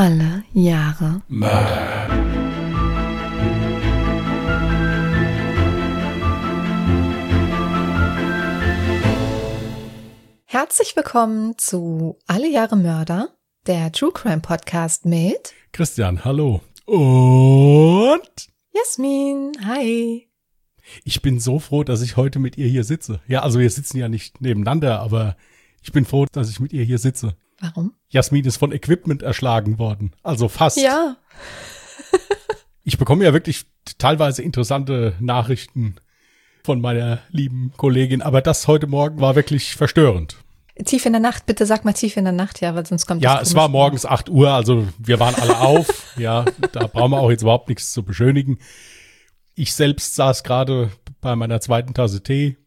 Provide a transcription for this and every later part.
Alle Jahre Mörder. Herzlich willkommen zu Alle Jahre Mörder, der True Crime Podcast mit Christian, hallo. Und Jasmin, hi. Ich bin so froh, dass ich heute mit ihr hier sitze. Ja, also wir sitzen ja nicht nebeneinander, aber ich bin froh, dass ich mit ihr hier sitze. Warum? Jasmin ist von Equipment erschlagen worden. Also fast. Ja. Ich bekomme ja wirklich teilweise interessante Nachrichten von meiner lieben Kollegin, aber das heute Morgen war wirklich verstörend. Tief in der Nacht, bitte sag mal tief in der Nacht, ja, weil sonst kommt Ja, das es war komisch morgens 8 Uhr, also wir waren alle auf. Ja, da brauchen wir auch jetzt überhaupt nichts zu beschönigen. Ich selbst saß gerade bei meiner zweiten Tasse Tee,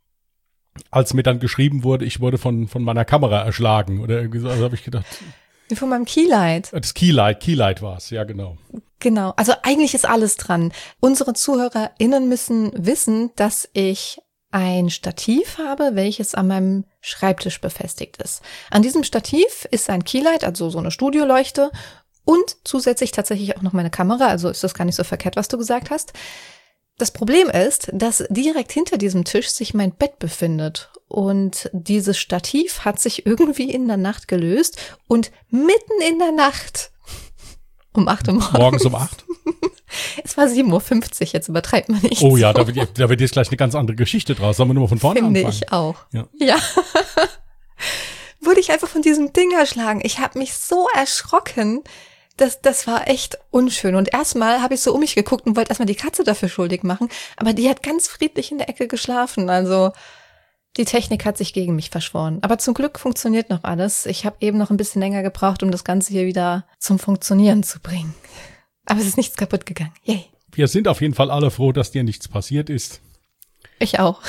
als mir dann geschrieben wurde, ich wurde von meiner Kamera erschlagen oder irgendwie so. Also habe ich gedacht, Wie von meinem Keylight. das Keylight war es, ja genau. Genau, also eigentlich ist alles dran. Unsere ZuhörerInnen müssen wissen, dass ich ein Stativ habe, welches an meinem Schreibtisch befestigt ist. An diesem Stativ ist ein Keylight, also so eine Studioleuchte und zusätzlich tatsächlich auch noch meine Kamera, also ist das gar nicht so verkehrt, was du gesagt hast. Das Problem ist, dass direkt hinter diesem Tisch sich mein Bett befindet und dieses Stativ hat sich irgendwie in der Nacht gelöst und mitten in der Nacht um 8 Uhr Morgens um 8? Es war 7:50 Uhr, jetzt übertreibt man nicht. Oh ja, so. da wird jetzt gleich eine ganz andere Geschichte draus. Sollen wir nur mal von vorne Finde anfangen? ich auch. Ja. Wurde ich einfach von diesem Ding erschlagen. Ich habe mich so erschrocken. Das war echt unschön. Und erstmal habe ich so um mich geguckt und wollte erstmal die Katze dafür schuldig machen. Aber die hat ganz friedlich in der Ecke geschlafen. Also die Technik hat sich gegen mich verschworen. Aber zum Glück funktioniert noch alles. Ich habe eben noch ein bisschen länger gebraucht, um das Ganze hier wieder zum Funktionieren zu bringen. Aber es ist nichts kaputt gegangen. Yay. Wir sind auf jeden Fall alle froh, dass dir nichts passiert ist. Ich auch.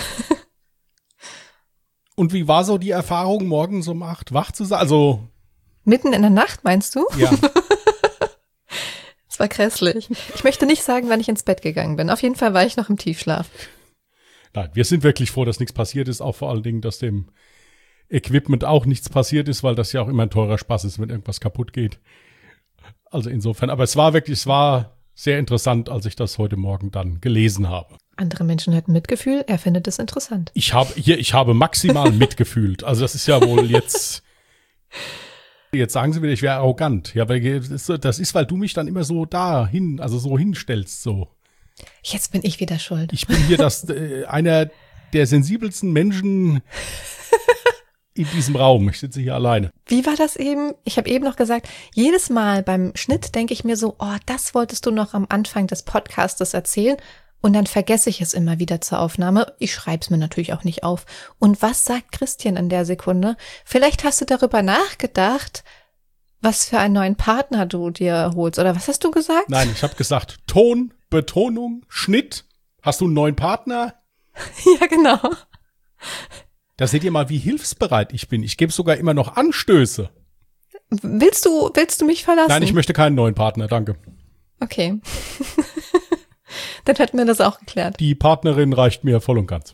Und wie war so die Erfahrung, morgens um 8 wach zu sein? Also Mitten in der Nacht, meinst du? ja. Das war grässlich. Ich möchte nicht sagen, wann ich ins Bett gegangen bin. Auf jeden Fall war ich noch im Tiefschlaf. Nein, wir sind wirklich froh, dass nichts passiert ist. Auch vor allen Dingen, dass dem Equipment auch nichts passiert ist, weil das ja auch immer ein teurer Spaß ist, wenn irgendwas kaputt geht. Also insofern, aber es war sehr interessant, als ich das heute Morgen dann gelesen habe. Andere Menschen hätten Mitgefühl, er findet es interessant. Ich habe maximal mitgefühlt. Also das ist ja wohl jetzt sagen sie wieder, ich wäre arrogant. Ja, weil das ist, weil du mich dann immer so so hinstellst, so. Jetzt bin ich wieder schuld. Ich bin hier einer der sensibelsten Menschen in diesem Raum. Ich sitze hier alleine. Wie war das eben? Ich habe eben noch gesagt, jedes Mal beim Schnitt denke ich mir so, oh, das wolltest du noch am Anfang des Podcastes erzählen. Und dann vergesse ich es immer wieder zur Aufnahme. Ich schreibe es mir natürlich auch nicht auf. Und was sagt Christian in der Sekunde? Vielleicht hast du darüber nachgedacht, was für einen neuen Partner du dir holst. Oder was hast du gesagt? Nein, ich habe gesagt, Ton, Betonung, Schnitt. Hast du einen neuen Partner? Ja, genau. Da seht ihr mal, wie hilfsbereit ich bin. Ich gebe sogar immer noch Anstöße. Willst du mich verlassen? Nein, ich möchte keinen neuen Partner, danke. Okay. Dann hätten wir das auch geklärt. Die Partnerin reicht mir voll und ganz.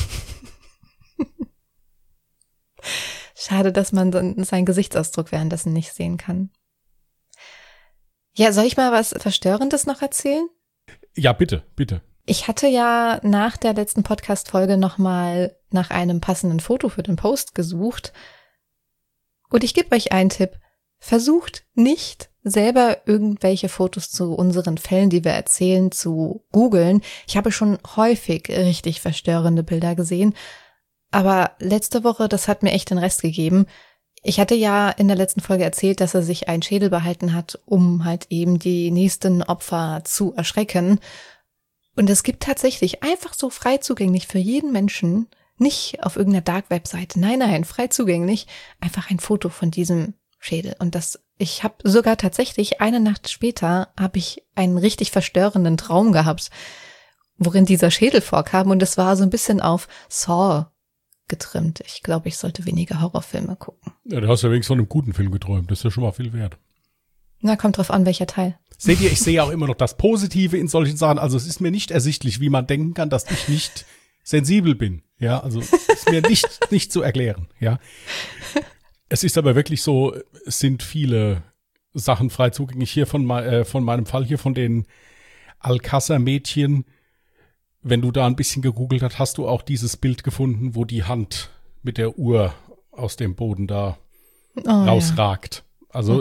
Schade, dass man dann seinen Gesichtsausdruck währenddessen nicht sehen kann. Ja, soll ich mal was Verstörendes noch erzählen? Ja, bitte, bitte. Ich hatte ja nach der letzten Podcast-Folge nochmal nach einem passenden Foto für den Post gesucht. Und ich gebe euch einen Tipp. Versucht nicht selber irgendwelche Fotos zu unseren Fällen, die wir erzählen, zu googeln. Ich habe schon häufig richtig verstörende Bilder gesehen. Aber letzte Woche, das hat mir echt den Rest gegeben. Ich hatte ja in der letzten Folge erzählt, dass er sich einen Schädel behalten hat, um halt eben die nächsten Opfer zu erschrecken. Und es gibt tatsächlich einfach so frei zugänglich für jeden Menschen, nicht auf irgendeiner Dark-Webseite, nein, frei zugänglich, einfach ein Foto von diesem Schädel. Und ich habe sogar tatsächlich eine Nacht später habe ich einen richtig verstörenden Traum gehabt, worin dieser Schädel vorkam. Und es war so ein bisschen auf Saw getrimmt. Ich glaube, ich sollte weniger Horrorfilme gucken. Ja, du hast ja wenigstens von einem guten Film geträumt. Das ist ja schon mal viel wert. Na, kommt drauf an, welcher Teil. Seht ihr, ich sehe auch immer noch das Positive in solchen Sachen. Also es ist mir nicht ersichtlich, wie man denken kann, dass ich nicht sensibel bin. Ja, also ist mir nicht zu erklären. Ja, es ist aber wirklich so, es sind viele Sachen frei zugänglich. Hier von meinem Fall hier von den Alcázar-Mädchen. Wenn du da ein bisschen gegoogelt hast du auch dieses Bild gefunden, wo die Hand mit der Uhr aus dem Boden da rausragt. Ja. Also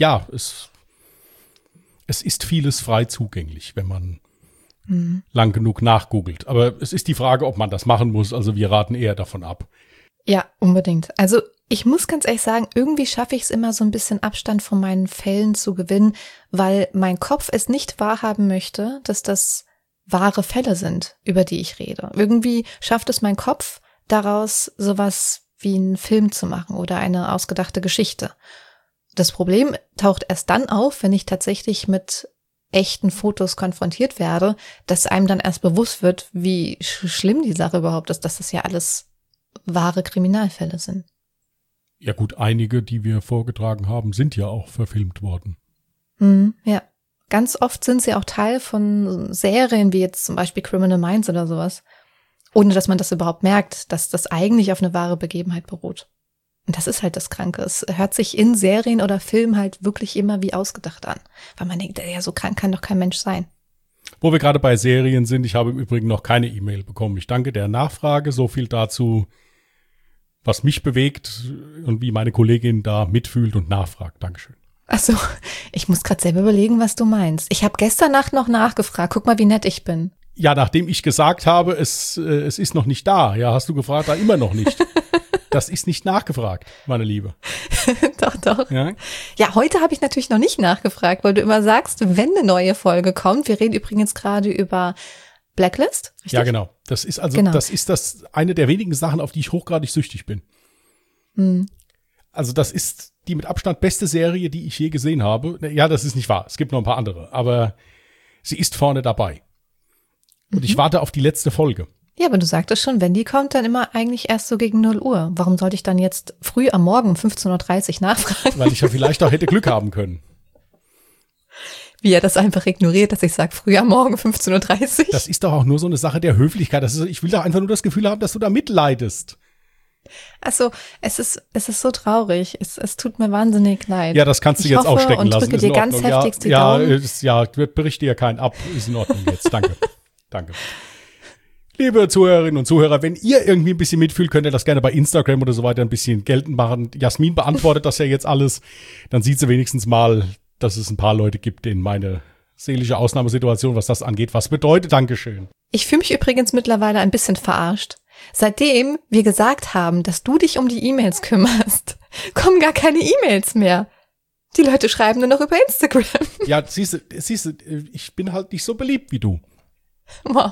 es ist vieles frei zugänglich, wenn man lang genug nachgoogelt. Aber es ist die Frage, ob man das machen muss. Also wir raten eher davon ab. Ja, unbedingt. Also ich muss ganz ehrlich sagen, irgendwie schaffe ich es immer so ein bisschen Abstand von meinen Fällen zu gewinnen, weil mein Kopf es nicht wahrhaben möchte, dass das wahre Fälle sind, über die ich rede. Irgendwie schafft es mein Kopf, daraus sowas wie einen Film zu machen oder eine ausgedachte Geschichte. Das Problem taucht erst dann auf, wenn ich tatsächlich mit echten Fotos konfrontiert werde, dass einem dann erst bewusst wird, wie schlimm die Sache überhaupt ist, dass das ja alles wahre Kriminalfälle sind. Ja gut, einige, die wir vorgetragen haben, sind ja auch verfilmt worden. Ja, ganz oft sind sie auch Teil von Serien, wie jetzt zum Beispiel Criminal Minds oder sowas. Ohne dass man das überhaupt merkt, dass das eigentlich auf eine wahre Begebenheit beruht. Und das ist halt das Kranke. Es hört sich in Serien oder Filmen halt wirklich immer wie ausgedacht an. Weil man denkt, ja, so krank kann doch kein Mensch sein. Wo wir gerade bei Serien sind, ich habe im Übrigen noch keine E-Mail bekommen. Ich danke der Nachfrage. So viel dazu, was mich bewegt und wie meine Kollegin da mitfühlt und nachfragt. Dankeschön. Achso, ich muss gerade selber überlegen, was du meinst. Ich habe gestern Nacht noch nachgefragt. Guck mal, wie nett ich bin. Ja, nachdem ich gesagt habe, es ist noch nicht da. Ja, hast du gefragt, da immer noch nicht. Das ist nicht nachgefragt, meine Liebe. Doch. Ja, heute habe ich natürlich noch nicht nachgefragt, weil du immer sagst, wenn eine neue Folge kommt. Wir reden übrigens gerade über Blacklist, richtig? Ja, genau. Das ist eine der wenigen Sachen, auf die ich hochgradig süchtig bin. Also das ist die mit Abstand beste Serie, die ich je gesehen habe. Ja, das ist nicht wahr. Es gibt noch ein paar andere, aber sie ist vorne dabei. Und ich warte auf die letzte Folge. Ja, aber du sagtest schon, wenn die kommt, dann immer eigentlich erst so gegen 0 Uhr. Warum sollte ich dann jetzt früh am Morgen um 15.30 Uhr nachfragen? Weil ich ja vielleicht auch hätte Glück haben können. Wie er das einfach ignoriert, dass ich sage, früh am Morgen 15.30 Uhr. Das ist doch auch nur so eine Sache der Höflichkeit. Ich will doch einfach nur das Gefühl haben, dass du da mitleidest. Also, es ist so traurig. Es tut mir wahnsinnig leid. Ja, das kannst du jetzt auch stecken lassen. Ich drücke dir ganz heftigst die Daumen. Ja, berichte dir keinen ab. Ist in Ordnung jetzt. Danke. Danke. Liebe Zuhörerinnen und Zuhörer, wenn ihr irgendwie ein bisschen mitfühlt, könnt ihr das gerne bei Instagram oder so weiter ein bisschen geltend machen. Jasmin beantwortet das ja jetzt alles. Dann sieht sie wenigstens mal, dass es ein paar Leute gibt, denen meine seelische Ausnahmesituation, was das angeht, was bedeutet. Dankeschön. Ich fühle mich übrigens mittlerweile ein bisschen verarscht. Seitdem wir gesagt haben, dass du dich um die E-Mails kümmerst, kommen gar keine E-Mails mehr. Die Leute schreiben nur noch über Instagram. Ja, siehst du, ich bin halt nicht so beliebt wie du. Wow.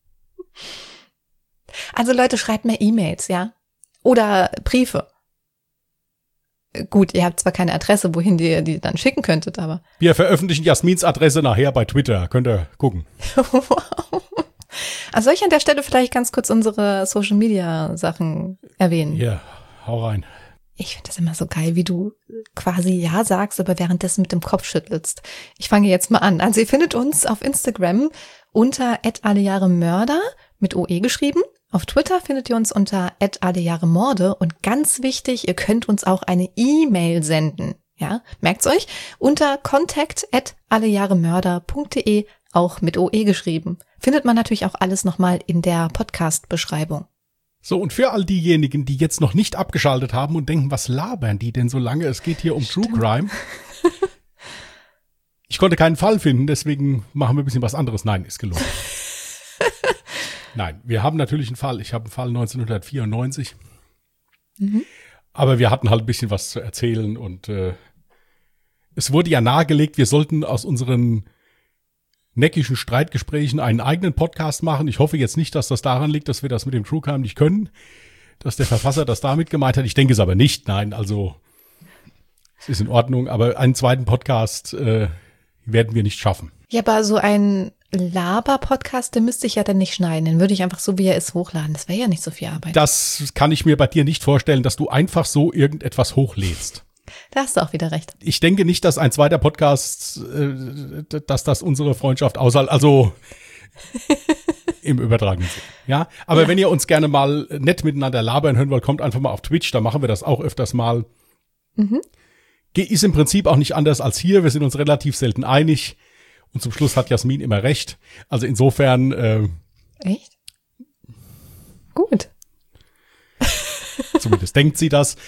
Also Leute, schreibt mir E-Mails, ja? Oder Briefe. Gut, ihr habt zwar keine Adresse, wohin ihr die dann schicken könntet, aber... Wir veröffentlichen Jasmins Adresse nachher bei Twitter. Könnt ihr gucken. Wow. Also soll ich an der Stelle vielleicht ganz kurz unsere Social-Media-Sachen erwähnen? Ja, hau rein. Ich finde das immer so geil, wie du quasi Ja sagst, aber währenddessen mit dem Kopf schüttelst. Ich fange jetzt mal an. Also ihr findet uns auf Instagram unter @allejahremörder mit OE geschrieben. Auf Twitter findet ihr uns unter @allejahremorde und ganz wichtig, ihr könnt uns auch eine E-Mail senden. Ja, merkt's euch? Unter contact@allejahremörder.de, auch mit OE geschrieben. Findet man natürlich auch alles nochmal in der Podcast-Beschreibung. So, und für all diejenigen, die jetzt noch nicht abgeschaltet haben und denken, was labern die denn so lange? Es geht hier um True Crime. Ich konnte keinen Fall finden, deswegen machen wir ein bisschen was anderes. Nein, ist gelungen. Nein, wir haben natürlich einen Fall. Ich habe einen Fall 1994. Aber wir hatten halt ein bisschen was zu erzählen und es wurde ja nahegelegt, wir sollten aus unseren neckischen Streitgesprächen einen eigenen Podcast machen. Ich hoffe jetzt nicht, dass das daran liegt, dass wir das mit dem True Crime nicht können, dass der Verfasser das damit gemeint hat. Ich denke es aber nicht. Nein, also es ist in Ordnung, aber einen zweiten Podcast werden wir nicht schaffen. Ja, aber so ein Laber-Podcast, den müsste ich ja dann nicht schneiden. Den würde ich einfach so, wie er ist, hochladen. Das wäre ja nicht so viel Arbeit. Das kann ich mir bei dir nicht vorstellen, dass du einfach so irgendetwas hochlädst. Da hast du auch wieder recht. Ich denke nicht, dass ein zweiter Podcast, dass das unsere Freundschaft aushält, also im übertragenen Sinne. Ja, aber wenn ihr uns gerne mal nett miteinander labern hören wollt, kommt einfach mal auf Twitch, da machen wir das auch öfters mal. Ist im Prinzip auch nicht anders als hier. Wir sind uns relativ selten einig. Und zum Schluss hat Jasmin immer recht. Also insofern. Echt? Gut. Zumindest denkt sie das.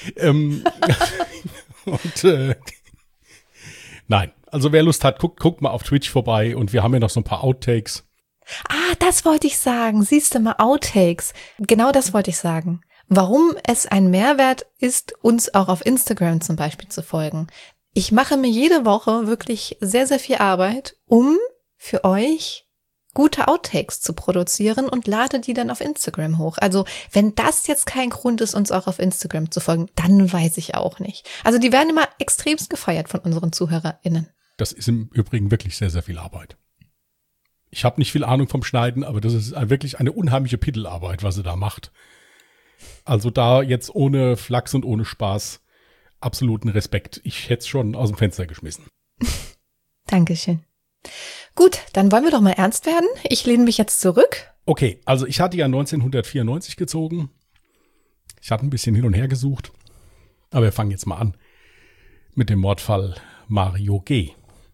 Nein, also wer Lust hat, guckt mal auf Twitch vorbei. Und wir haben ja noch so ein paar Outtakes. Ah, das wollte ich sagen. Siehst du mal, Outtakes. Genau das wollte ich sagen. Warum es ein Mehrwert ist, uns auch auf Instagram zum Beispiel zu folgen. Ich mache mir jede Woche wirklich sehr, sehr viel Arbeit, um für euch gute Outtakes zu produzieren und lade die dann auf Instagram hoch. Also wenn das jetzt kein Grund ist, uns auch auf Instagram zu folgen, dann weiß ich auch nicht. Also die werden immer extremst gefeiert von unseren ZuhörerInnen. Das ist im Übrigen wirklich sehr, sehr viel Arbeit. Ich habe nicht viel Ahnung vom Schneiden, aber das ist wirklich eine unheimliche Pittelarbeit, was sie da macht. Also da jetzt ohne Flachs und ohne Spaß absoluten Respekt. Ich hätte es schon aus dem Fenster geschmissen. Dankeschön. Gut, dann wollen wir doch mal ernst werden. Ich lehne mich jetzt zurück. Okay, also ich hatte ja 1994 gezogen. Ich hatte ein bisschen hin und her gesucht. Aber wir fangen jetzt mal an mit dem Mordfall Mario G.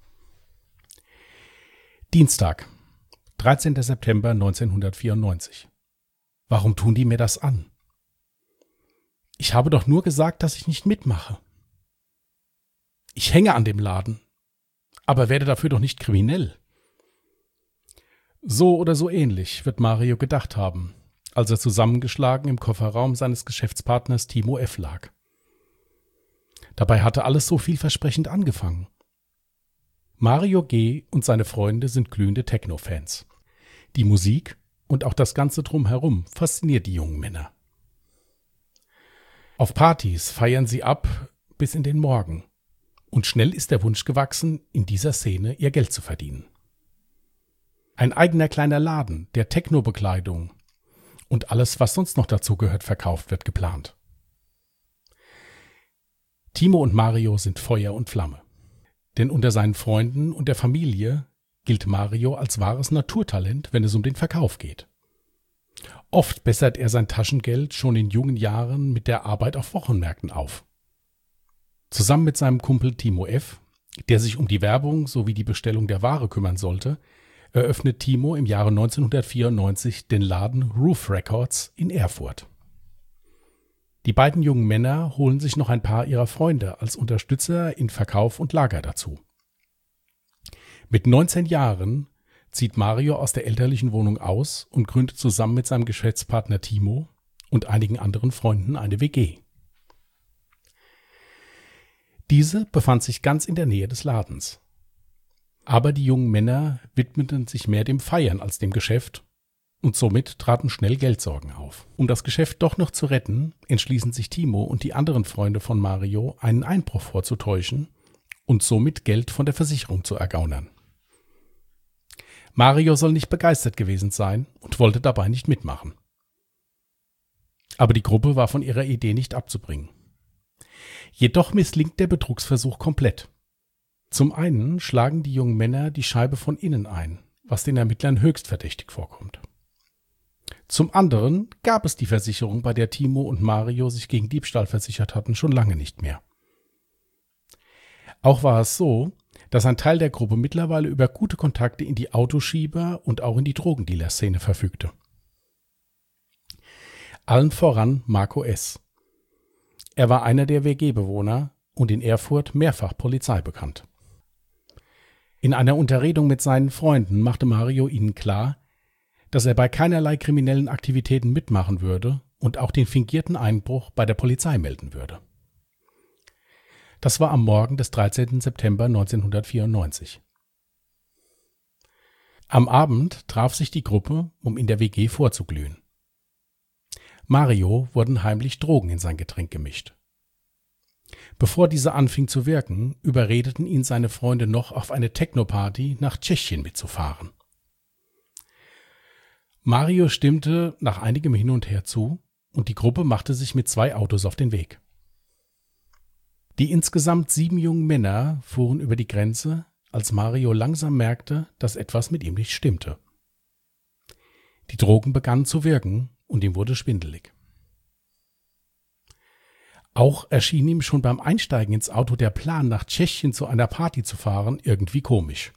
Dienstag, 13. September 1994. Warum tun die mir das an? Ich habe doch nur gesagt, dass ich nicht mitmache. Ich hänge an dem Laden, aber werde dafür doch nicht kriminell. So oder so ähnlich wird Mario gedacht haben, als er zusammengeschlagen im Kofferraum seines Geschäftspartners Timo F. lag. Dabei hatte alles so vielversprechend angefangen. Mario G. und seine Freunde sind glühende Techno-Fans. Die Musik und auch das Ganze drumherum fasziniert die jungen Männer. Auf Partys feiern sie ab bis in den Morgen. Und schnell ist der Wunsch gewachsen, in dieser Szene ihr Geld zu verdienen. Ein eigener kleiner Laden, der Techno-Bekleidung und alles, was sonst noch dazu gehört, verkauft wird, geplant. Timo und Mario sind Feuer und Flamme. Denn unter seinen Freunden und der Familie gilt Mario als wahres Naturtalent, wenn es um den Verkauf geht. Oft bessert er sein Taschengeld schon in jungen Jahren mit der Arbeit auf Wochenmärkten auf. Zusammen mit seinem Kumpel Timo F., der sich um die Werbung sowie die Bestellung der Ware kümmern sollte, eröffnet Timo im Jahre 1994 den Laden Roof Records in Erfurt. Die beiden jungen Männer holen sich noch ein paar ihrer Freunde als Unterstützer in Verkauf und Lager dazu. Mit 19 Jahren zieht Mario aus der elterlichen Wohnung aus und gründet zusammen mit seinem Geschäftspartner Timo und einigen anderen Freunden eine WG. Diese befand sich ganz in der Nähe des Ladens. Aber die jungen Männer widmeten sich mehr dem Feiern als dem Geschäft und somit traten schnell Geldsorgen auf. Um das Geschäft doch noch zu retten, entschließen sich Timo und die anderen Freunde von Mario, einen Einbruch vorzutäuschen und somit Geld von der Versicherung zu ergaunern. Mario soll nicht begeistert gewesen sein und wollte dabei nicht mitmachen. Aber die Gruppe war von ihrer Idee nicht abzubringen. Jedoch misslingt der Betrugsversuch komplett. Zum einen schlagen die jungen Männer die Scheibe von innen ein, was den Ermittlern höchst verdächtig vorkommt. Zum anderen gab es die Versicherung, bei der Timo und Mario sich gegen Diebstahl versichert hatten, schon lange nicht mehr. Auch war es so, dass ein Teil der Gruppe mittlerweile über gute Kontakte in die Autoschieber und auch in die Drogendealer-Szene verfügte. Allen voran Marco S. Er war einer der WG-Bewohner und in Erfurt mehrfach Polizei bekannt. In einer Unterredung mit seinen Freunden machte Mario ihnen klar, dass er bei keinerlei kriminellen Aktivitäten mitmachen würde und auch den fingierten Einbruch bei der Polizei melden würde. Das war am Morgen des 13. September 1994. Am Abend traf sich die Gruppe, um in der WG vorzuglühen. Mario wurden heimlich Drogen in sein Getränk gemischt. Bevor diese anfing zu wirken, überredeten ihn seine Freunde noch, auf eine Techno-Party nach Tschechien mitzufahren. Mario stimmte nach einigem Hin und Her zu und die Gruppe machte sich mit 2 Autos auf den Weg. Die insgesamt 7 jungen Männer fuhren über die Grenze, als Mario langsam merkte, dass etwas mit ihm nicht stimmte. Die Drogen begannen zu wirken und ihm wurde schwindelig. Auch erschien ihm schon beim Einsteigen ins Auto der Plan, nach Tschechien zu einer Party zu fahren, irgendwie komisch.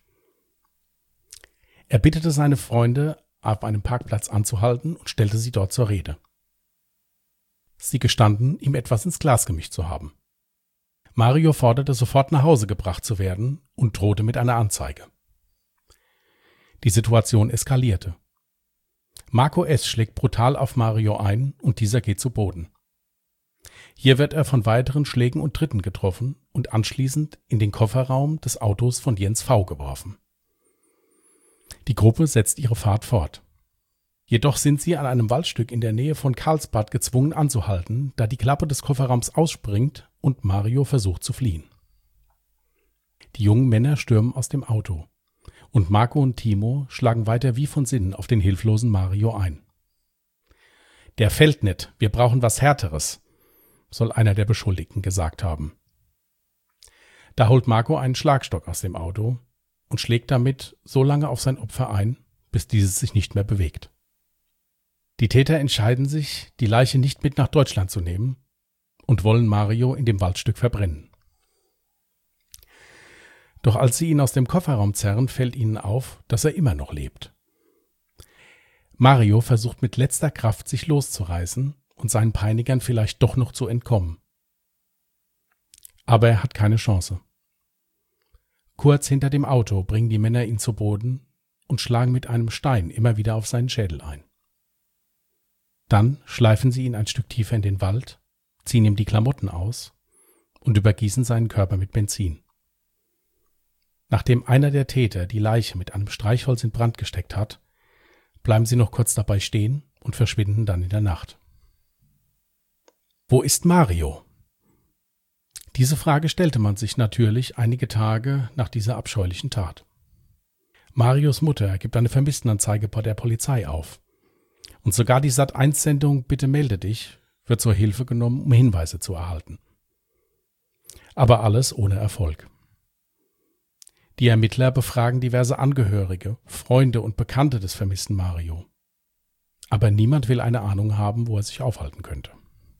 Er bittete seine Freunde, auf einem Parkplatz anzuhalten und stellte sie dort zur Rede. Sie gestanden, ihm etwas ins Glas gemischt zu haben. Mario forderte, sofort nach Hause gebracht zu werden und drohte mit einer Anzeige. Die Situation eskalierte. Marco S. schlägt brutal auf Mario ein und dieser geht zu Boden. Hier wird er von weiteren Schlägen und Tritten getroffen und anschließend in den Kofferraum des Autos von Jens V. geworfen. Die Gruppe setzt ihre Fahrt fort. Jedoch sind sie an einem Waldstück in der Nähe von Karlsbad gezwungen anzuhalten, da die Klappe des Kofferraums ausspringt und Mario versucht zu fliehen. Die jungen Männer stürmen aus dem Auto und Marco und Timo schlagen weiter wie von Sinnen auf den hilflosen Mario ein. »Der fällt nicht, wir brauchen was Härteres«, soll einer der Beschuldigten gesagt haben. Da holt Marco einen Schlagstock aus dem Auto und schlägt damit so lange auf sein Opfer ein, bis dieses sich nicht mehr bewegt. Die Täter entscheiden sich, die Leiche nicht mit nach Deutschland zu nehmen und wollen Mario in dem Waldstück verbrennen. Doch als sie ihn aus dem Kofferraum zerren, fällt ihnen auf, dass er immer noch lebt. Mario versucht mit letzter Kraft, sich loszureißen und seinen Peinigern vielleicht doch noch zu entkommen. Aber er hat keine Chance. Kurz hinter dem Auto bringen die Männer ihn zu Boden und schlagen mit einem Stein immer wieder auf seinen Schädel ein. Dann schleifen sie ihn ein Stück tiefer in den Wald, ziehen ihm die Klamotten aus und übergießen seinen Körper mit Benzin. Nachdem einer der Täter die Leiche mit einem Streichholz in Brand gesteckt hat, bleiben sie noch kurz dabei stehen und verschwinden dann in der Nacht. Wo ist Mario? Diese Frage stellte man sich natürlich einige Tage nach dieser abscheulichen Tat. Marios Mutter gibt eine Vermisstenanzeige bei der Polizei auf. Und sogar die Sat.1-Sendung »Bitte melde dich« wird zur Hilfe genommen, um Hinweise zu erhalten. Aber alles ohne Erfolg. Die Ermittler befragen diverse Angehörige, Freunde und Bekannte des vermissten Mario. Aber niemand will eine Ahnung haben, wo er sich aufhalten könnte.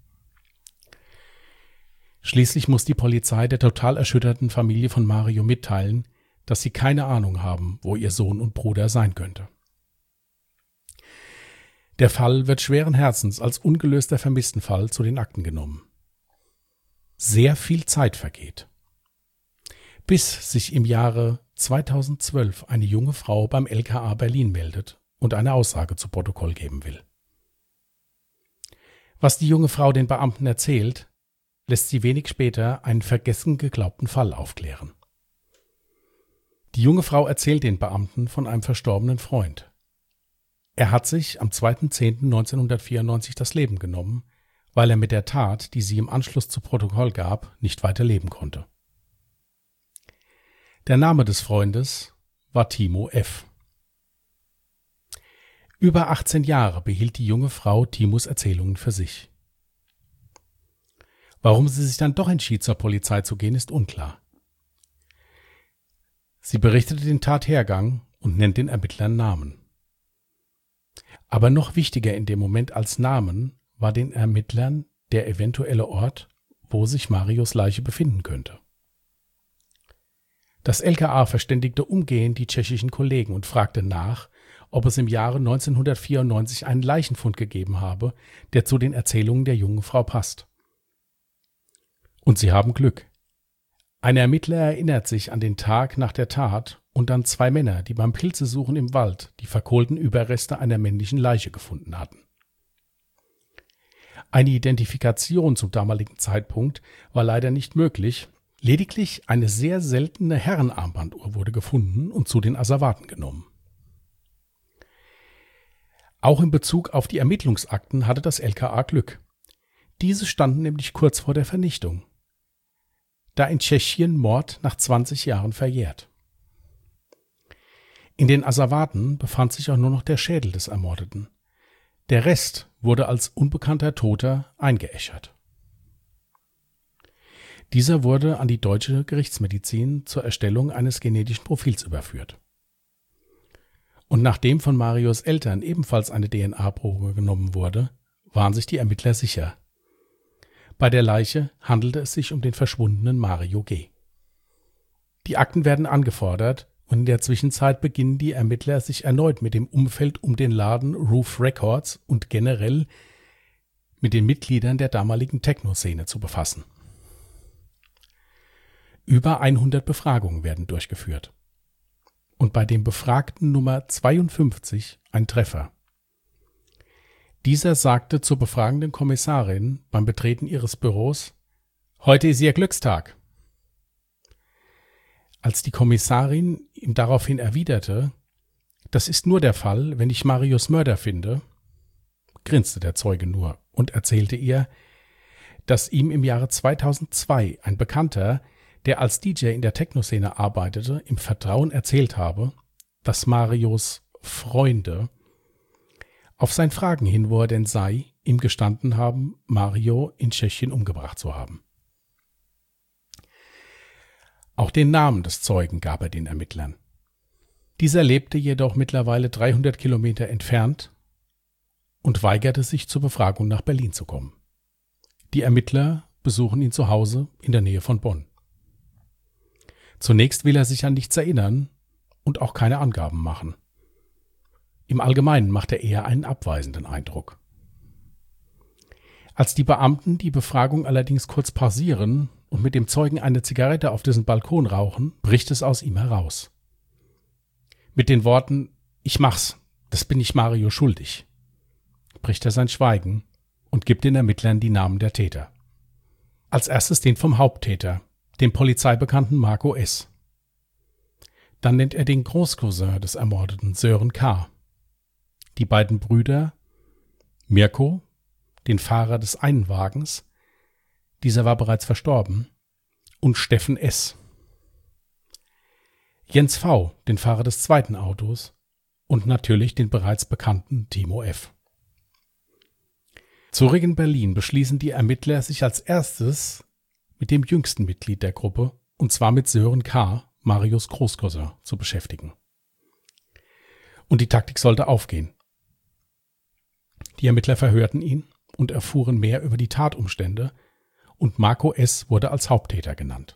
Schließlich muss die Polizei der total erschütterten Familie von Mario mitteilen, dass sie keine Ahnung haben, wo ihr Sohn und Bruder sein könnte. Der Fall wird schweren Herzens als ungelöster Vermisstenfall zu den Akten genommen. Sehr viel Zeit vergeht, bis sich im Jahre 2012 eine junge Frau beim LKA Berlin meldet und eine Aussage zu Protokoll geben will. Was die junge Frau den Beamten erzählt, lässt sie wenig später einen vergessen geglaubten Fall aufklären. Die junge Frau erzählt den Beamten von einem verstorbenen Freund. Er hat sich am 2.10.1994 das Leben genommen, weil er mit der Tat, die sie im Anschluss zu Protokoll gab, nicht weiter leben konnte. Der Name des Freundes war Timo F. Über 18 Jahre behielt die junge Frau Timos Erzählungen für sich. Warum sie sich dann doch entschied, zur Polizei zu gehen, ist unklar. Sie berichtete den Tathergang und nennt den Ermittlern Namen. Aber noch wichtiger in dem Moment als Namen war den Ermittlern der eventuelle Ort, wo sich Marios Leiche befinden könnte. Das LKA verständigte umgehend die tschechischen Kollegen und fragte nach, ob es im Jahre 1994 einen Leichenfund gegeben habe, der zu den Erzählungen der jungen Frau passt. Und sie haben Glück. Ein Ermittler erinnert sich an den Tag nach der Tat und an 2 Männer, die beim Pilzesuchen im Wald die verkohlten Überreste einer männlichen Leiche gefunden hatten. Eine Identifikation zum damaligen Zeitpunkt war leider nicht möglich, lediglich eine sehr seltene Herrenarmbanduhr wurde gefunden und zu den Asservaten genommen. Auch in Bezug auf die Ermittlungsakten hatte das LKA Glück. Diese standen nämlich kurz vor der Vernichtung, da in Tschechien Mord nach 20 Jahren verjährt. In den Asservaten befand sich auch nur noch der Schädel des Ermordeten. Der Rest wurde als unbekannter Toter eingeäschert. Dieser wurde an die deutsche Gerichtsmedizin zur Erstellung eines genetischen Profils überführt. Und nachdem von Marios Eltern ebenfalls eine DNA-Probe genommen wurde, waren sich die Ermittler sicher. Bei der Leiche handelte es sich um den verschwundenen Mario G. Die Akten werden angefordert und in der Zwischenzeit beginnen die Ermittler sich erneut mit dem Umfeld um den Laden Roof Records und generell mit den Mitgliedern der damaligen Techno-Szene zu befassen. Über 100 Befragungen werden durchgeführt. Und bei dem Befragten Nummer 52 ein Treffer. Dieser sagte zur befragenden Kommissarin beim Betreten ihres Büros: „Heute ist Ihr Glückstag." Als die Kommissarin ihm daraufhin erwiderte: „Das ist nur der Fall, wenn ich Marios Mörder finde", grinste der Zeuge nur und erzählte ihr, dass ihm im Jahre 2002 ein Bekannter, der als DJ in der Techno-Szene arbeitete, im Vertrauen erzählt habe, dass Marios Freunde auf sein Fragen hin, wo er denn sei, ihm gestanden haben, Mario in Tschechien umgebracht zu haben. Auch den Namen des Zeugen gab er den Ermittlern. Dieser lebte jedoch mittlerweile 300 Kilometer entfernt und weigerte sich zur Befragung nach Berlin zu kommen. Die Ermittler besuchen ihn zu Hause in der Nähe von Bonn. Zunächst will er sich an nichts erinnern und auch keine Angaben machen. Im Allgemeinen macht er eher einen abweisenden Eindruck. Als die Beamten die Befragung allerdings kurz pausieren und mit dem Zeugen eine Zigarette auf dessen Balkon rauchen, bricht es aus ihm heraus. Mit den Worten: „Ich mach's, das bin ich Mario schuldig", bricht er sein Schweigen und gibt den Ermittlern die Namen der Täter. Als erstes den vom Haupttäter, dem Polizeibekannten Marco S. Dann nennt er den Großcousin des Ermordeten, Sören K., die beiden Brüder Mirko, den Fahrer des einen Wagens, dieser war bereits verstorben, und Steffen S., Jens V., den Fahrer des zweiten Autos, und natürlich den bereits bekannten Timo F. Zurück in Berlin beschließen die Ermittler, sich als erstes mit dem jüngsten Mitglied der Gruppe, und zwar mit Sören K., Marios Großcousin, zu beschäftigen. Und die Taktik sollte aufgehen. Die Ermittler verhörten ihn und erfuhren mehr über die Tatumstände, und Marco S. wurde als Haupttäter genannt.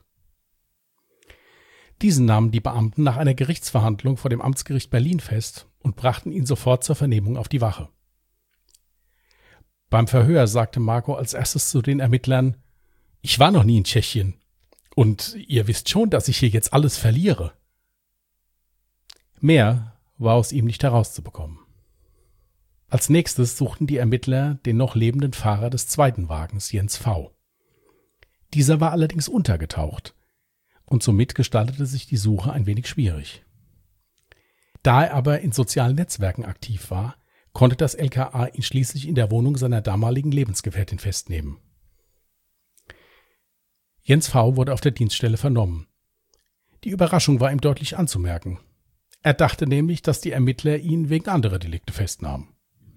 Diesen nahmen die Beamten nach einer Gerichtsverhandlung vor dem Amtsgericht Berlin fest und brachten ihn sofort zur Vernehmung auf die Wache. Beim Verhör sagte Marco als erstes zu den Ermittlern: „Ich war noch nie in Tschechien und ihr wisst schon, dass ich hier jetzt alles verliere." Mehr war aus ihm nicht herauszubekommen. Als nächstes suchten die Ermittler den noch lebenden Fahrer des zweiten Wagens, Jens V. Dieser war allerdings untergetaucht und somit gestaltete sich die Suche ein wenig schwierig. Da er aber in sozialen Netzwerken aktiv war, konnte das LKA ihn schließlich in der Wohnung seiner damaligen Lebensgefährtin festnehmen. Jens V. wurde auf der Dienststelle vernommen. Die Überraschung war ihm deutlich anzumerken. Er dachte nämlich, dass die Ermittler ihn wegen anderer Delikte festnahmen.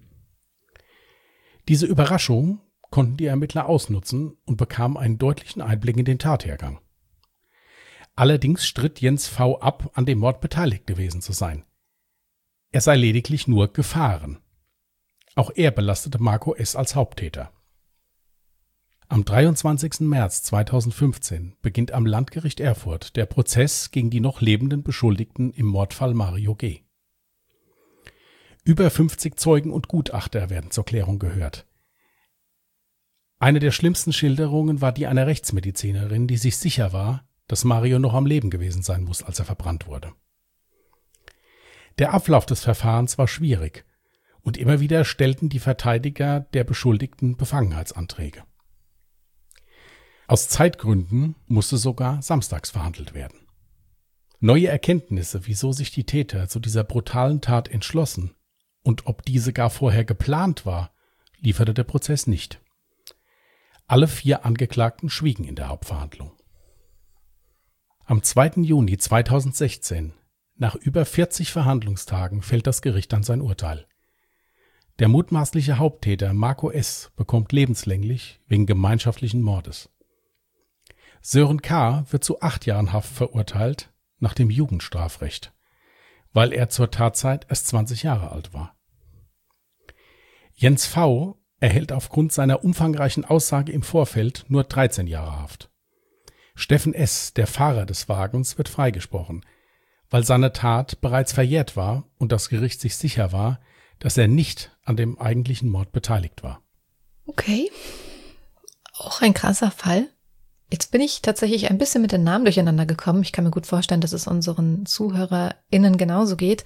Diese Überraschung konnten die Ermittler ausnutzen und bekamen einen deutlichen Einblick in den Tathergang. Allerdings stritt Jens V. ab, an dem Mord beteiligt gewesen zu sein. Er sei lediglich nur gefahren. Auch er belastete Marco S. als Haupttäter. Am 23. März 2015 beginnt am Landgericht Erfurt der Prozess gegen die noch lebenden Beschuldigten im Mordfall Mario G. Über 50 Zeugen und Gutachter werden zur Klärung gehört. Eine der schlimmsten Schilderungen war die einer Rechtsmedizinerin, die sich sicher war, dass Mario noch am Leben gewesen sein muss, als er verbrannt wurde. Der Ablauf des Verfahrens war schwierig und immer wieder stellten die Verteidiger der Beschuldigten Befangenheitsanträge. Aus Zeitgründen musste sogar samstags verhandelt werden. Neue Erkenntnisse, wieso sich die Täter zu dieser brutalen Tat entschlossen und ob diese gar vorher geplant war, lieferte der Prozess nicht. Alle 4 Angeklagten schwiegen in der Hauptverhandlung. Am 2. Juni 2016, nach über 40 Verhandlungstagen, fällt das Gericht dann sein Urteil. Der mutmaßliche Haupttäter Marco S. bekommt lebenslänglich wegen gemeinschaftlichen Mordes. Sören K. wird zu 8 Jahren Haft verurteilt nach dem Jugendstrafrecht, weil er zur Tatzeit erst 20 Jahre alt war. Jens V. erhält aufgrund seiner umfangreichen Aussage im Vorfeld nur 13 Jahre Haft. Steffen S., der Fahrer des Wagens, wird freigesprochen, weil seine Tat bereits verjährt war und das Gericht sich sicher war, dass er nicht an dem eigentlichen Mord beteiligt war. Okay, auch ein krasser Fall. Jetzt bin ich tatsächlich ein bisschen mit den Namen durcheinander gekommen. Ich kann mir gut vorstellen, dass es unseren ZuhörerInnen genauso geht.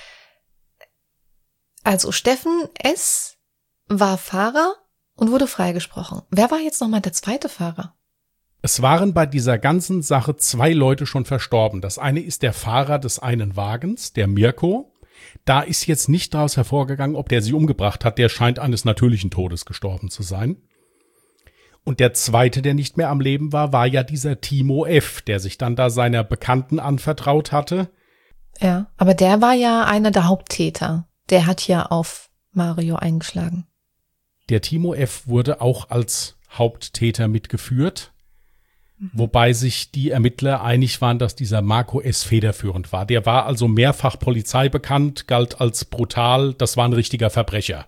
Also Steffen S. war Fahrer und wurde freigesprochen. Wer war jetzt nochmal der zweite Fahrer? Es waren bei dieser ganzen Sache 2 Leute schon verstorben. Das eine ist der Fahrer des einen Wagens, der Mirko. Da ist jetzt nicht daraus hervorgegangen, ob der sie umgebracht hat. Der scheint eines natürlichen Todes gestorben zu sein. Und der zweite, der nicht mehr am Leben war, war ja dieser Timo F., der sich dann da seiner Bekannten anvertraut hatte. Ja, aber der war ja einer der Haupttäter. Der hat ja auf Mario eingeschlagen. Der Timo F. wurde auch als Haupttäter mitgeführt, wobei sich die Ermittler einig waren, dass dieser Marco S. federführend war. Der war also mehrfach Polizei bekannt, galt als brutal, das war ein richtiger Verbrecher.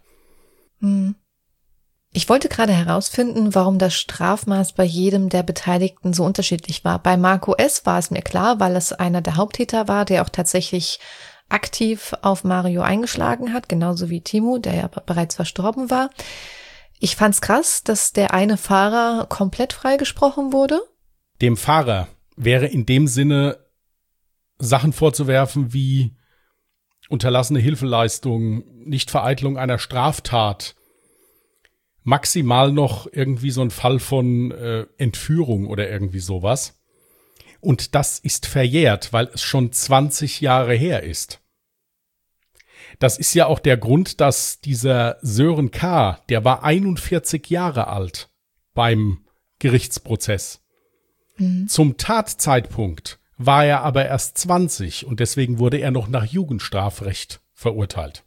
Ich wollte gerade herausfinden, warum das Strafmaß bei jedem der Beteiligten so unterschiedlich war. Bei Marco S. war es mir klar, weil es einer der Haupttäter war, der auch tatsächlich aktiv auf Mario eingeschlagen hat, genauso wie Timo, der ja bereits verstorben war. Ich fand's krass, dass der eine Fahrer komplett freigesprochen wurde. Dem Fahrer wäre in dem Sinne Sachen vorzuwerfen wie unterlassene Hilfeleistung, Nichtvereitelung einer Straftat, maximal noch irgendwie so ein Fall von Entführung oder irgendwie sowas. Und das ist verjährt, weil es schon 20 Jahre her ist. Das ist ja auch der Grund, dass dieser Sören K., der war 41 Jahre alt beim Gerichtsprozess. Zum Tatzeitpunkt war er aber erst 20 und deswegen wurde er noch nach Jugendstrafrecht verurteilt.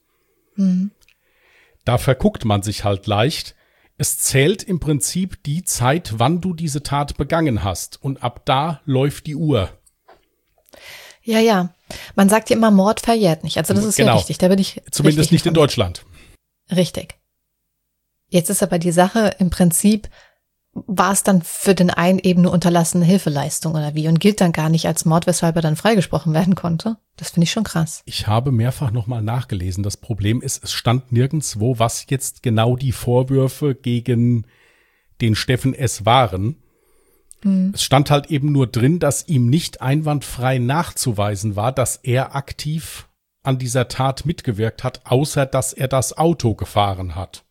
Da verguckt man sich halt leicht. Es zählt im Prinzip die Zeit, wann du diese Tat begangen hast. Und ab da läuft die Uhr. Ja. Man sagt ja immer, Mord verjährt nicht. Also das ist ja richtig. Da bin ich zumindest nicht in Deutschland. Richtig. Jetzt ist aber die Sache im Prinzip, war es dann für den einen eben eine unterlassene Hilfeleistung oder wie und gilt dann gar nicht als Mord, weshalb er dann freigesprochen werden konnte. Das finde ich schon krass. Ich habe mehrfach nochmal nachgelesen. Das Problem ist, es stand nirgendwo, was jetzt genau die Vorwürfe gegen den Steffen S. waren. Es stand halt eben nur drin, dass ihm nicht einwandfrei nachzuweisen war, dass er aktiv an dieser Tat mitgewirkt hat, außer dass er das Auto gefahren hat.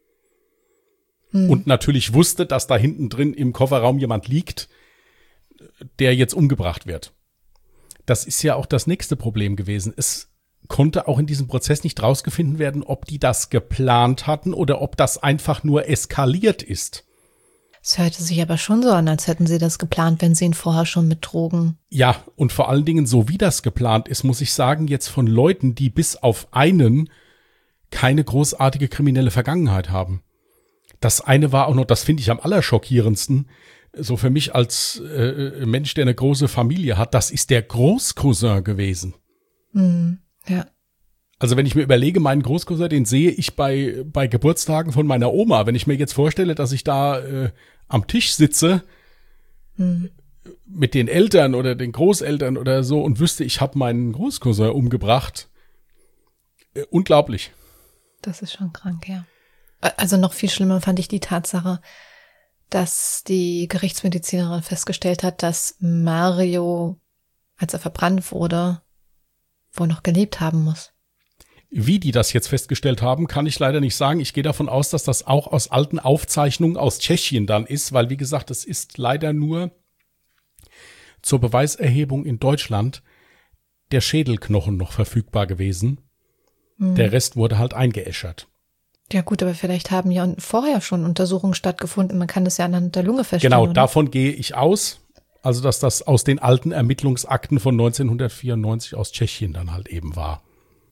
Und natürlich wusste, dass da hinten drin im Kofferraum jemand liegt, der jetzt umgebracht wird. Das ist ja auch das nächste Problem gewesen. Es konnte auch in diesem Prozess nicht rausgefunden werden, ob die das geplant hatten oder ob das einfach nur eskaliert ist. Es hörte sich aber schon so an, als hätten sie das geplant, wenn sie ihn vorher schon mit Drogen. Ja, und vor allen Dingen, so wie das geplant ist, muss ich sagen, jetzt von Leuten, die bis auf einen keine großartige kriminelle Vergangenheit haben. Das eine war auch noch, das finde ich am allerschockierendsten, so für mich als Mensch, der eine große Familie hat, das ist der Großcousin gewesen. Ja. Also wenn ich mir überlege, meinen Großcousin, den sehe ich bei Geburtstagen von meiner Oma. Wenn ich mir jetzt vorstelle, dass ich da am Tisch sitze mit den Eltern oder den Großeltern oder so und wüsste, ich habe meinen Großcousin umgebracht. Unglaublich. Das ist schon krank, ja. Also noch viel schlimmer fand ich die Tatsache, dass die Gerichtsmedizinerin festgestellt hat, dass Mario, als er verbrannt wurde, wohl noch gelebt haben muss. Wie die das jetzt festgestellt haben, kann ich leider nicht sagen. Ich gehe davon aus, dass das auch aus alten Aufzeichnungen aus Tschechien dann ist, weil, wie gesagt, es ist leider nur zur Beweiserhebung in Deutschland der Schädelknochen noch verfügbar gewesen. Der Rest wurde halt eingeäschert. Ja gut, aber vielleicht haben ja vorher schon Untersuchungen stattgefunden. Man kann das ja anhand der Lunge feststellen. Genau, oder? Davon gehe ich aus. Also, dass das aus den alten Ermittlungsakten von 1994 aus Tschechien dann halt eben war.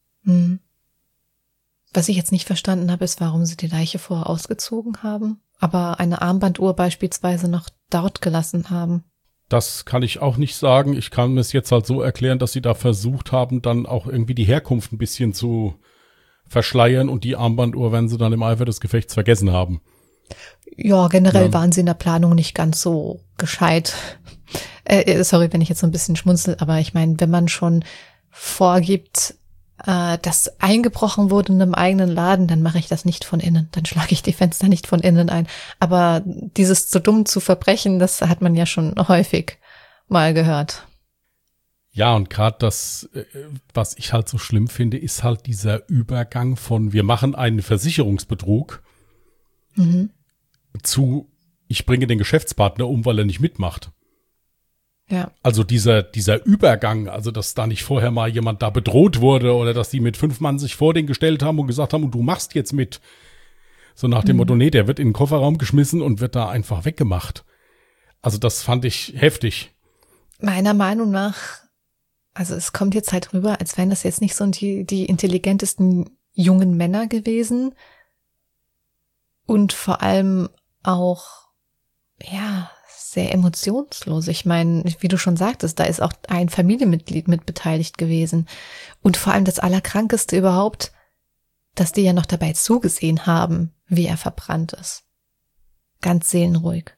Was ich jetzt nicht verstanden habe, ist, warum sie die Leiche vorher ausgezogen haben, aber eine Armbanduhr beispielsweise noch dort gelassen haben. Das kann ich auch nicht sagen. Ich kann es jetzt halt so erklären, dass sie da versucht haben, dann auch irgendwie die Herkunft ein bisschen zu verschleiern und die Armbanduhr werden sie dann im Eifer des Gefechts vergessen haben. Ja, generell waren sie in der Planung nicht ganz so gescheit. Sorry, wenn ich jetzt so ein bisschen schmunzel, aber ich meine, wenn man schon vorgibt, dass eingebrochen wurde in einem eigenen Laden, dann mache ich das nicht von innen. Dann schlage ich die Fenster nicht von innen ein. Aber dieses zu dumm zu verbrechen, das hat man ja schon häufig mal gehört. Ja, und gerade das, was ich halt so schlimm finde, ist halt dieser Übergang von wir machen einen Versicherungsbetrug zu ich bringe den Geschäftspartner um, weil er nicht mitmacht. Ja. Also dieser Übergang, also dass da nicht vorher mal jemand da bedroht wurde oder dass die mit 5 Mann sich vor den gestellt haben und gesagt haben, und du machst jetzt mit. So nach dem Motto, nee, der wird in den Kofferraum geschmissen und wird da einfach weggemacht. Also das fand ich heftig. Meiner Meinung nach, also es kommt jetzt halt rüber, als wären das jetzt nicht so die intelligentesten jungen Männer gewesen und vor allem auch, ja, sehr emotionslos. Ich meine, wie du schon sagtest, da ist auch ein Familienmitglied mit beteiligt gewesen. Und vor allem das Allerkrankeste überhaupt, dass die ja noch dabei zugesehen haben, wie er verbrannt ist. Ganz seelenruhig.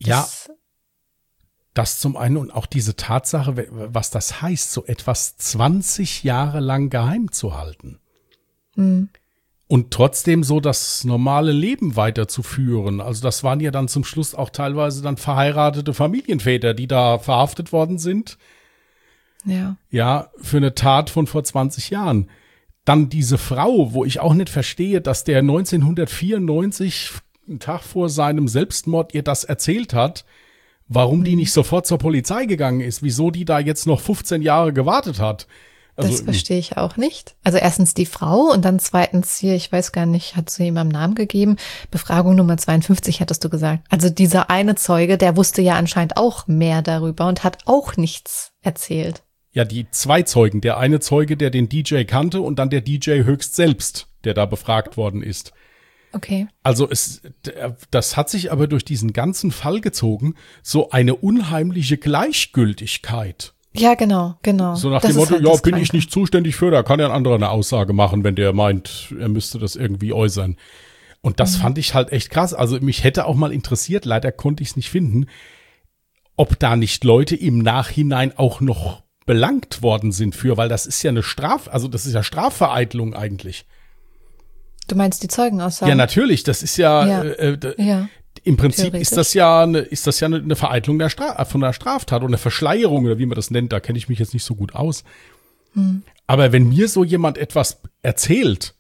Das zum einen und auch diese Tatsache, was das heißt, so etwas 20 Jahre lang geheim zu halten. Und trotzdem so das normale Leben weiterzuführen. Also das waren ja dann zum Schluss auch teilweise dann verheiratete Familienväter, die da verhaftet worden sind. Ja. Ja, für eine Tat von vor 20 Jahren. Dann diese Frau, wo ich auch nicht verstehe, dass der 1994, einen Tag vor seinem Selbstmord, ihr das erzählt hat, warum die nicht sofort zur Polizei gegangen ist, wieso die da jetzt noch 15 Jahre gewartet hat. Also, das verstehe ich auch nicht. Also erstens die Frau und dann zweitens hier, ich weiß gar nicht, hat sie ihm einen Namen gegeben. Befragung Nummer 52 hattest du gesagt. Also dieser eine Zeuge, der wusste ja anscheinend auch mehr darüber und hat auch nichts erzählt. Ja, die 2 Zeugen. Der eine Zeuge, der den DJ kannte und dann der DJ höchst selbst, der da befragt worden ist. Okay. Also das hat sich aber durch diesen ganzen Fall gezogen, so eine unheimliche Gleichgültigkeit. Ja, genau. So nach Das dem ist Motto, halt ja, das bin Kranke. ich nicht zuständig für, da kann ja ein anderer eine Aussage machen, wenn der meint, er müsste das irgendwie äußern. Und das fand ich halt echt krass. Also mich hätte auch mal interessiert, leider konnte ich es nicht finden, ob da nicht Leute im Nachhinein auch noch belangt worden sind für, weil das ist ja das ist ja Strafvereitelung eigentlich. Du meinst die Zeugenaussagen? Ja, natürlich, das ist ja, Ja. im Prinzip Theoretisch. ist das ja eine Vereitelung von der Straftat oder eine Verschleierung oder wie man das nennt, da kenne ich mich jetzt nicht so gut aus. Aber wenn mir so jemand etwas erzählt,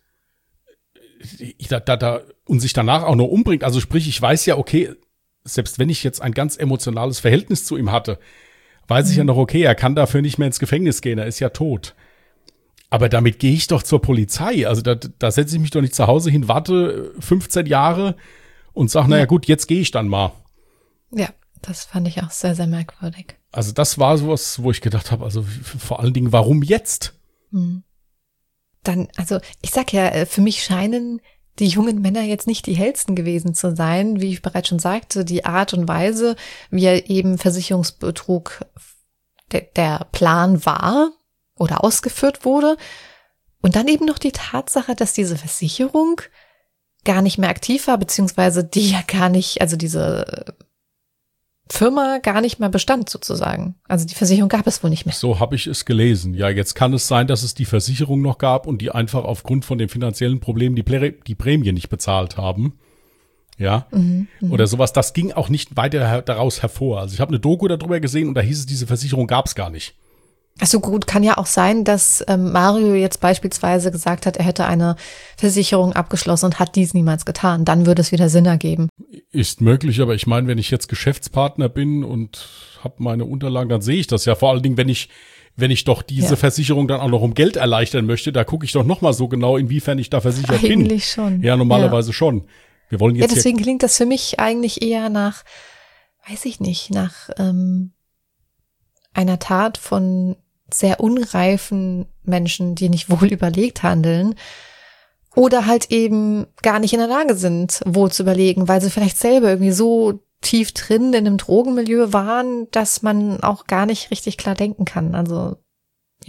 und sich danach auch noch umbringt, also sprich, ich weiß ja, okay, selbst wenn ich jetzt ein ganz emotionales Verhältnis zu ihm hatte, weiß ich ja noch, okay, er kann dafür nicht mehr ins Gefängnis gehen, er ist ja tot. Aber damit gehe ich doch zur Polizei. Also da setze ich mich doch nicht zu Hause hin, warte 15 Jahre und sage, naja gut, jetzt gehe ich dann mal. Ja, das fand ich auch sehr, sehr merkwürdig. Also das war sowas, wo ich gedacht habe, also vor allen Dingen, warum jetzt? Dann, also ich sag ja, für mich scheinen die jungen Männer jetzt nicht die hellsten gewesen zu sein, wie ich bereits schon sagte, die Art und Weise, wie er eben Versicherungsbetrug der Plan war oder ausgeführt wurde. Und dann eben noch die Tatsache, dass diese Versicherung gar nicht mehr aktiv war, beziehungsweise die ja gar nicht, also diese Firma gar nicht mehr bestand sozusagen. Also die Versicherung gab es wohl nicht mehr. So habe ich es gelesen. Ja, jetzt kann es sein, dass es die Versicherung noch gab und die einfach aufgrund von den finanziellen Problemen die Prämie nicht bezahlt haben. Ja, oder sowas. Das ging auch nicht weiter daraus hervor. Also ich habe eine Doku darüber gesehen und da hieß es, diese Versicherung gab es gar nicht. Also gut, kann ja auch sein, dass Mario jetzt beispielsweise gesagt hat, er hätte eine Versicherung abgeschlossen und hat dies niemals getan. Dann würde es wieder Sinn ergeben. Ist möglich, aber ich meine, wenn ich jetzt Geschäftspartner bin und habe meine Unterlagen, dann sehe ich das ja. Vor allen Dingen, wenn ich doch diese Versicherung dann auch noch um Geld erleichtern möchte, da gucke ich doch noch mal so genau, inwiefern ich da versichert bin. Eigentlich schon. Ja, normalerweise schon. Wir wollen jetzt deswegen klingt das für mich eigentlich eher nach, weiß ich nicht, nach einer Tat von sehr unreifen Menschen, die nicht wohl überlegt handeln oder halt eben gar nicht in der Lage sind, wohl zu überlegen, weil sie vielleicht selber irgendwie so tief drin in einem Drogenmilieu waren, dass man auch gar nicht richtig klar denken kann. Also, ja.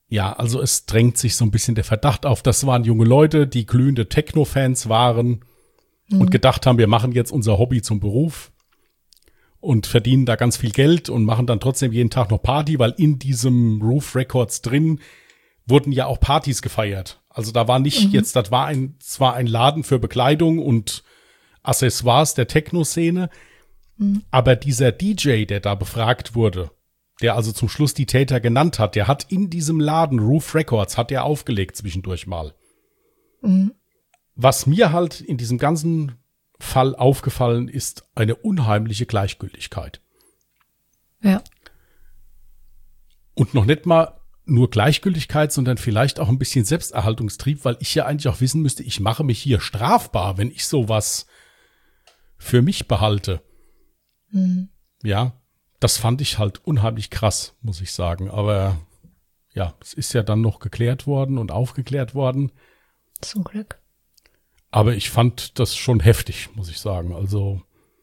Ja, also es drängt sich so ein bisschen der Verdacht auf, das waren junge Leute, die glühende Techno-Fans waren und gedacht haben, wir machen jetzt unser Hobby zum Beruf und verdienen da ganz viel Geld und machen dann trotzdem jeden Tag noch Party, weil in diesem Roof Records drin wurden ja auch Partys gefeiert. Also da war nicht jetzt, das war zwar ein Laden für Bekleidung und Accessoires der Techno-Szene, aber dieser DJ, der da befragt wurde, der also zum Schluss die Täter genannt hat, der hat in diesem Laden, Roof Records, hat er aufgelegt zwischendurch mal. Was mir halt in diesem ganzen Fall aufgefallen ist, eine unheimliche Gleichgültigkeit. Ja. Und noch nicht mal nur Gleichgültigkeit, sondern vielleicht auch ein bisschen Selbsterhaltungstrieb, weil ich ja eigentlich auch wissen müsste, ich mache mich hier strafbar, wenn ich sowas für mich behalte. Ja. Das fand ich halt unheimlich krass, muss ich sagen. Aber ja, es ist ja dann noch geklärt worden und aufgeklärt worden. Zum Glück. Aber ich fand das schon heftig, muss ich sagen. Also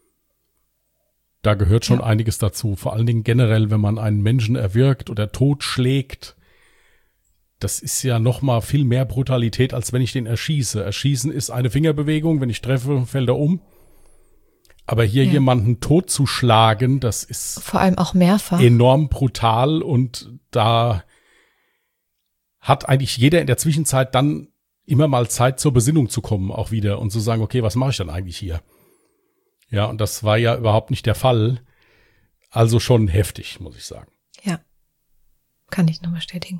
da gehört schon einiges dazu. Vor allen Dingen generell, wenn man einen Menschen erwürgt oder totschlägt. Das ist ja noch mal viel mehr Brutalität, als wenn ich den erschieße. Erschießen ist eine Fingerbewegung. Wenn ich treffe, fällt er um. Aber hier jemanden totzuschlagen, das ist vor allem auch mehrfach enorm brutal und da hat eigentlich jeder in der Zwischenzeit dann immer mal Zeit zur Besinnung zu kommen auch wieder und zu sagen, okay, was mache ich dann eigentlich hier? Ja, und das war ja überhaupt nicht der Fall. Also schon heftig, muss ich sagen. Ja, kann ich nur bestätigen.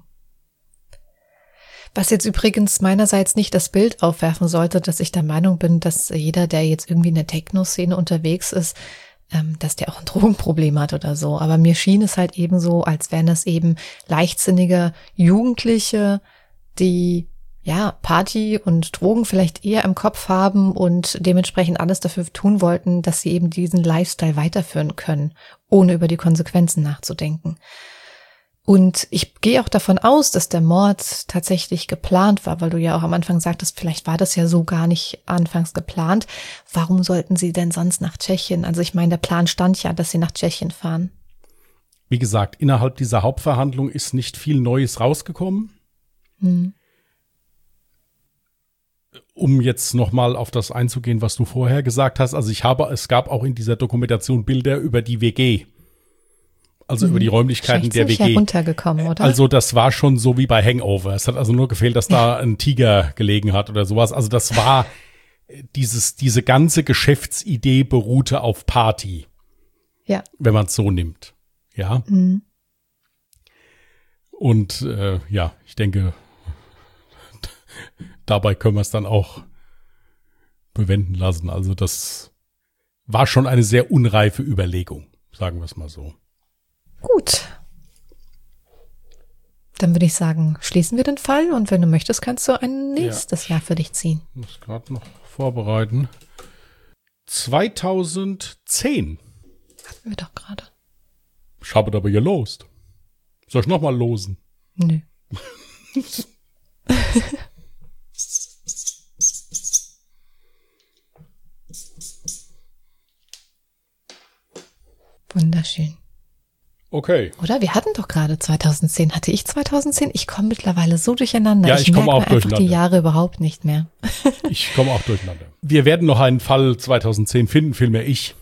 Was jetzt übrigens meinerseits nicht das Bild aufwerfen sollte, dass ich der Meinung bin, dass jeder, der jetzt irgendwie in der Techno-Szene unterwegs ist, dass der auch ein Drogenproblem hat oder so. Aber mir schien es halt eben so, als wären das eben leichtsinnige Jugendliche, die ja Party und Drogen vielleicht eher im Kopf haben und dementsprechend alles dafür tun wollten, dass sie eben diesen Lifestyle weiterführen können, ohne über die Konsequenzen nachzudenken. Und ich gehe auch davon aus, dass der Mord tatsächlich geplant war, weil du ja auch am Anfang sagtest, vielleicht war das ja so gar nicht anfangs geplant. Warum sollten sie denn sonst nach Tschechien? Also ich meine, der Plan stand ja, dass sie nach Tschechien fahren. Wie gesagt, innerhalb dieser Hauptverhandlung ist nicht viel Neues rausgekommen. Um jetzt nochmal auf das einzugehen, was du vorher gesagt hast. Also es gab auch in dieser Dokumentation Bilder über die WG. Also über die Räumlichkeiten der WG. Heruntergekommen, oder? Also das war schon so wie bei Hangover. Es hat also nur gefehlt, dass da ein Tiger gelegen hat oder sowas. Also das war diese ganze Geschäftsidee beruhte auf Party. Ja. Wenn man es so nimmt. Ja. Und ja, ich denke, dabei können wir es dann auch bewenden lassen. Also das war schon eine sehr unreife Überlegung, sagen wir es mal so. Gut. Dann würde ich sagen, schließen wir den Fall und wenn du möchtest, kannst du ein nächstes Jahr für dich ziehen. Ich muss gerade noch vorbereiten. 2010. Hatten wir doch gerade. Ich habe aber gelost. Soll ich nochmal losen? Nö. Wunderschön. Okay. Oder? Wir hatten doch gerade 2010. Hatte ich 2010? Ich komme mittlerweile so durcheinander. Ja, ich komme auch durcheinander. Die Jahre überhaupt nicht mehr. Ich komme auch durcheinander. Wir werden noch einen Fall 2010 finden, vielmehr ich.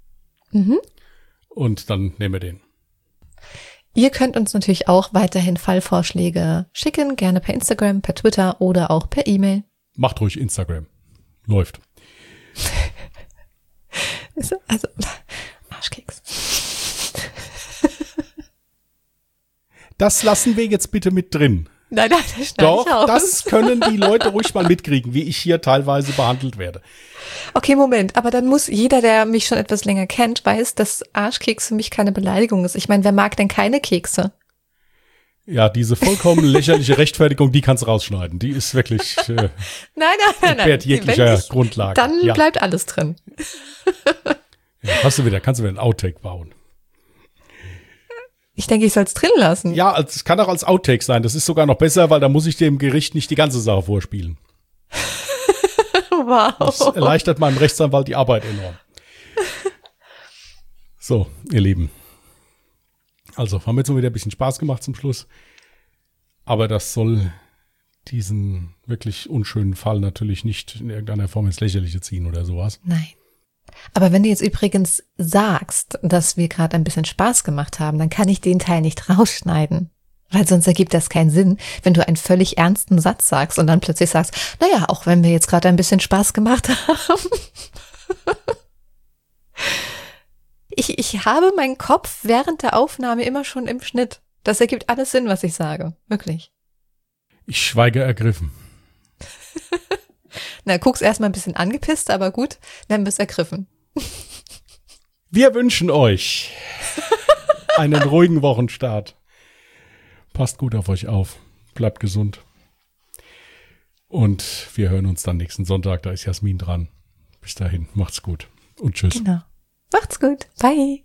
Und dann nehmen wir den. Ihr könnt uns natürlich auch weiterhin Fallvorschläge schicken, gerne per Instagram, per Twitter oder auch per E-Mail. Macht ruhig Instagram. Läuft. Also, Arschkeks. Das lassen wir jetzt bitte mit drin. Nein, das schneide Doch, ich aus. das können die Leute ruhig mal mitkriegen, wie ich hier teilweise behandelt werde. Okay, Moment, aber dann muss jeder, der mich schon etwas länger kennt, weiß, dass Arschkeks für mich keine Beleidigung ist. Ich meine, wer mag denn keine Kekse? Ja, diese vollkommen lächerliche Rechtfertigung, die kannst du rausschneiden. Die ist wirklich Nein. wert jeglicher Grundlage. Dann bleibt alles drin. Ja, kannst du wieder ein Outtake bauen. Ich denke, ich soll es drin lassen. Ja, es kann auch als Outtake sein. Das ist sogar noch besser, weil da muss ich dem Gericht nicht die ganze Sache vorspielen. Wow. Das erleichtert meinem Rechtsanwalt die Arbeit enorm. So, ihr Lieben. Also, haben wir jetzt mal wieder ein bisschen Spaß gemacht zum Schluss. Aber das soll diesen wirklich unschönen Fall natürlich nicht in irgendeiner Form ins Lächerliche ziehen oder sowas. Nein. Aber wenn du jetzt übrigens sagst, dass wir gerade ein bisschen Spaß gemacht haben, dann kann ich den Teil nicht rausschneiden. Weil sonst ergibt das keinen Sinn, wenn du einen völlig ernsten Satz sagst und dann plötzlich sagst, naja, auch wenn wir jetzt gerade ein bisschen Spaß gemacht haben. Ich habe meinen Kopf während der Aufnahme immer schon im Schnitt. Das ergibt alles Sinn, was ich sage. Wirklich. Ich schweige ergriffen. Na, guck's erstmal ein bisschen angepisst, aber gut, dann bist ergriffen. Wir wünschen euch einen ruhigen Wochenstart. Passt gut auf euch auf. Bleibt gesund. Und wir hören uns dann nächsten Sonntag. Da ist Jasmin dran. Bis dahin. Macht's gut. Und tschüss. Genau. Macht's gut. Bye.